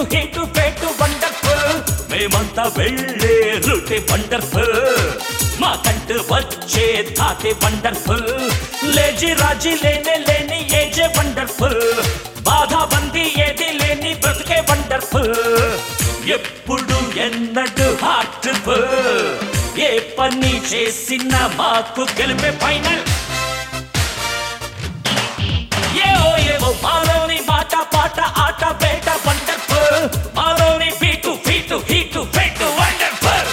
heat పేటు wonderful మేమంతా వెళ్ళే రూటే వండర్ఫుల్ మా కంటు వచ్చే తాటే వండర్ఫుల్ లేజీ రాజీ లేని ఏజే వండర్ఫుల్ బాధా బందీ ఏది లేని బ్రతుకే వండర్ఫుల్ ఎప్పుడు ఎన్నడు హార్ట్ఫుల్ ఏ పని చేసినా మాకు గెలిపే ఫైనల్ ఏవో మాలోని మాట పాట ఆట పేట వండర్ఫుల్ మాలోని బీటు ఫీటు హీటు పెట్టు వండర్ఫుల్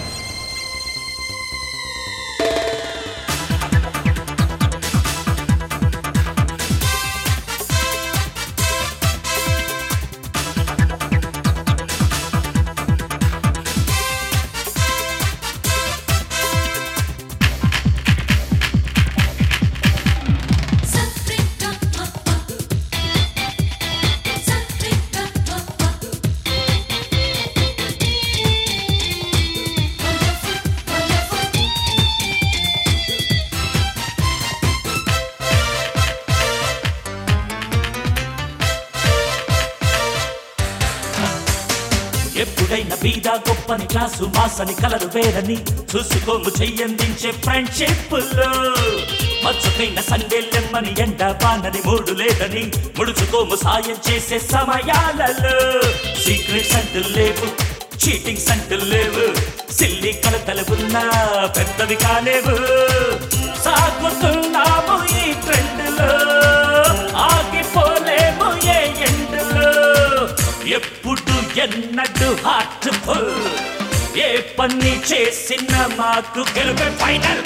ఎప్పుడైనా బీదా గొప్పని క్లాసు మాసని కలరు వేరని చూసుకోము చెయ్యందించే ఫ్రెండ్షిప్లో మచ్చుకైన సండే లెమ్మని ఎండ బానని మూడు లేదని ముడుచుకోము సాయం చేసే సమయాలలో సీక్రెట్స్ అంటూ లేవు చీటింగ్స్ అంటూ లేవు సిల్లి కలతలు ఉన్నా పెద్దవి కాలేవు సాగుతున్నాము ఈ ట్రెండ్లో ఆగిపోలేము ఏ ఎండ్లో ఎప్పుడు ఎన్నడు హార్ట్ఫుల్ ఏ పని చేసిన మాకు గెలుపే ఫైనల్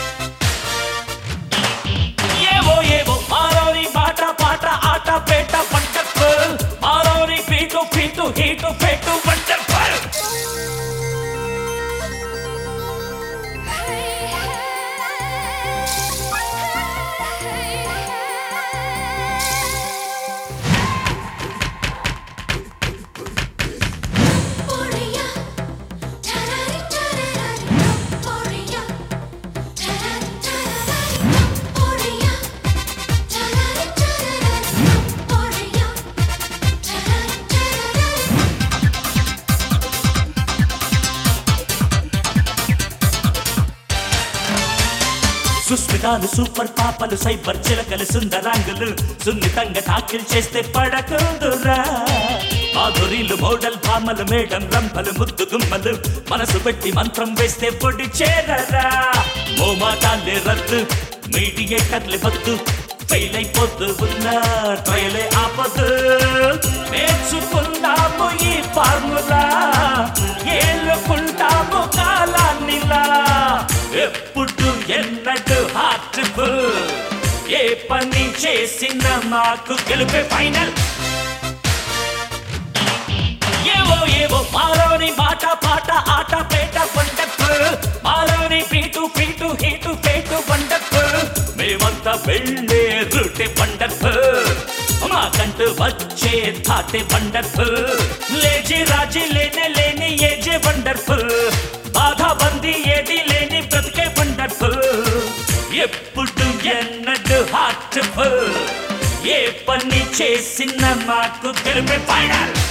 ఏవో మాలోని మాట పాట ఆట పేట వండర్ఫుల్ మాలోని పీటు ఫీటు హీటు పెట్టు వండర్ఫుల్ సుస్మితాలు సూపర్ పాపలు సైబర్ చిలకలు సుందరాంగులు సున్నితంగా టాకిల్ చేస్తే పడకుందురా మాధురీలు మోడల్ భామలు మేడం రంపలు ముద్దు గుమ్మలు మనసు పెట్టి మంత్రం వేస్తే పొడి చేరరా మోమాటాలే రద్దు మీడియేటర్లే వద్దు ఫెయిల్ అయిపోతూ ఉన్నా ట్రయలే ఆపదు నేర్చుకుందాము ఈ ఫార్ములా ఏలుకుంటాము కాలాన్నిలా ఎప్పుడు ఎన్నడు హార్ట్ఫుల్ ఏ పని చేసిన మాకు గెలుపే ఫైనల్ ఏవో మాలోని మాట పాట ఆట పేట వండర్ఫుల్ మాలోని పీటు ఫీటు హీటు పేటు వండర్ఫుల్ మేమంతా వెళ్ళే రూటే వండర్ఫుల్ మా కంటూ వచ్చే తాటే వండర్ఫుల్ లేజీ రాజీ లేని ఏజే వండర్ఫుల్ బాధా బందీ ఏది లేని బ్రతికే వండర్ఫుల్ ఎప్పుడు ఎన్నడు హార్ట్ఫుల్ ఏ పని చేసిన మాకు గెలుపే ఫైనల్